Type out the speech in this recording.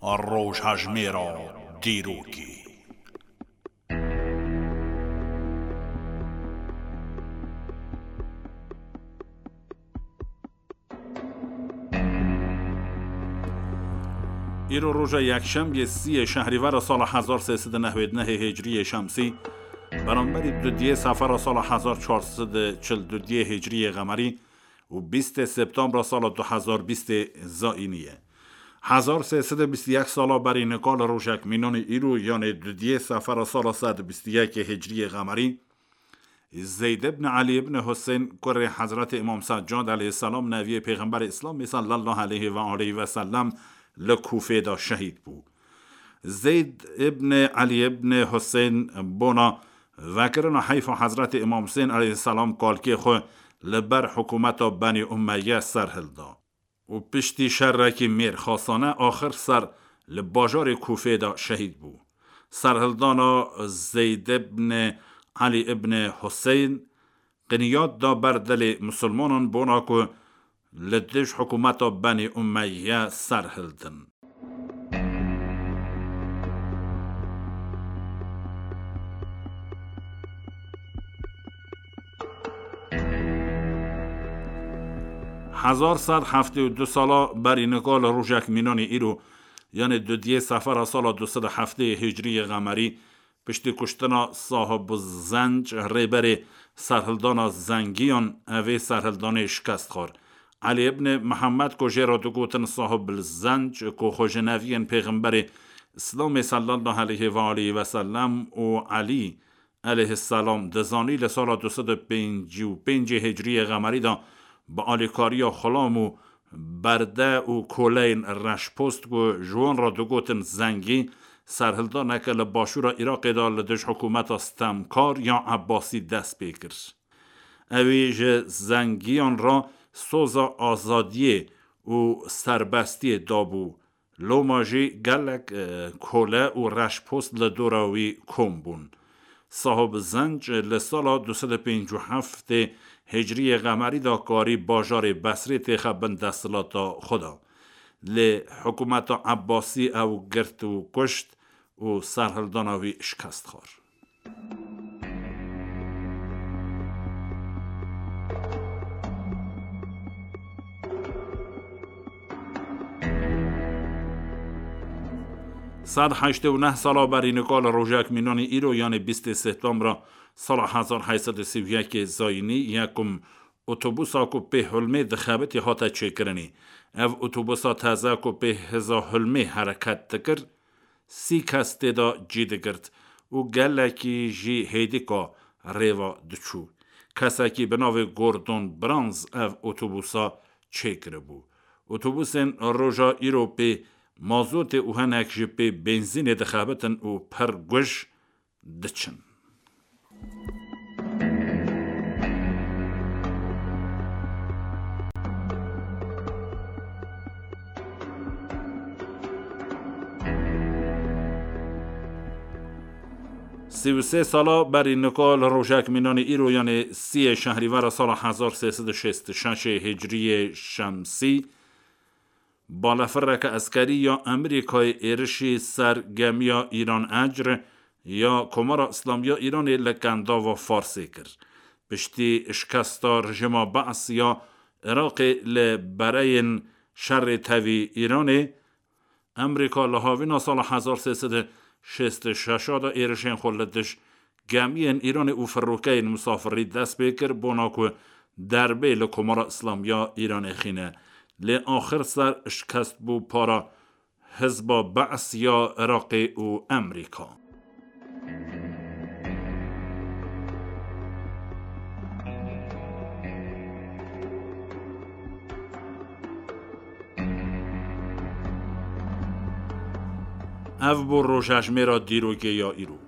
روژهجمه را دیروگی. ایرو روز یکشنبه 30 شهریور سال 1399 هجری شمسی برابر 2 صفر سال 1442 هجری قمری و 20 سپتامبر سال 2020 زائینیه. 1321 سال برای نقال روشک مینان ایرو یعنی 2 صفر سال 121 هجری قمری زید ابن علی ابن حسین کره حضرت امام سجاد علیه السلام نوی پیغمبر اسلام صلی الله علیه و آله و سلم لکوفه دا شهید بود. زید ابن علی ابن حسین بونا وکرنا حیف حضرت امام حسین علیه السلام کالکی خو لبر حکومت بنی امیه سرهل دا و پشتی شرکی میر خاصانه آخر سر لباجار کوفه دا شهید بود. سرهلدانا زید ابن علی ابن حسین قنیات دا بر دل مسلمانان بونا که لدش حکومت بنی امیه سرهلدن. هزار صد هفته و 2 سالا بر نقال روژک مینان ایرو یعنی 2 صفر سال 207 هجری قمری پشتی کشتنا صاحب زنج ریبر سرهلدان زنگیان اوی سرهلدان شکست خور. علی ابن محمد کجه را دو گوتن صاحب زنج که خوش نوین پیغمبر اسلام صلی الله علیه و آله و سلم و علی علیه السلام دزانی لسال 255 هجری قمری دا با آلیکاری و خلام و برده و کولین رشپست و جوان را دو گوتن زنگی سرهلدان که لباشور عراق دا لدش حکومت استمکار یا عباسی دست بکر. اویج زنگیان را سوزا آزادی و سربستی دابو لوماجی گلک کوله و رشپست لدوراوی کمبون. صاحب زنج لسالا 257 هجری قمری دا کاری باجار بصری تخبن دستلاتا خدا لی حکومت عباسی او گرت و کشت و سرهلداناوی شکست خور. صد 89 سالا بر نقال روژک مینان ایرو یعنی 20 سپتامبر سال 1831 زاینی یکم اتوبوسا کو به حلمه دخابتی هاتا چکرنی او اتوبوسا تازه کو به هزا حلمه حرکت تکر 30 کس تدا جید گرد و گلکی جی هیدیکا ریوا دچو کساکی بناو گوردون برانز او اتوبوسا چکر بو. اتوبوسن روژا ایرو به مازوت او هنک جی به بنزین دخابتن و پر گوش دچن. سی و 3 سالا بر نقال روژک مینان ایرو یعنی 30 شهریور سال 1366 هجری شمسی بالافرک اسکری یا امریکای ایرشی سرگمیا ایران اجر یا کمار اسلامی ایران لکندا و فارسی کر پشتی اشکستا رژیم بعث یا عراق لبرین شر توی ایران امریکا لحاوینا سال 1366 دا ایرشین خلدش گمین ایران او فروکین مسافری دست بکر بوناکو دربه لکمار اسلامیا ایران خینه لی آخر سر اشکست بو پارا حزب بعث یا عراق او امریکا. او بو روژهجمه را دیروگه یا ایرو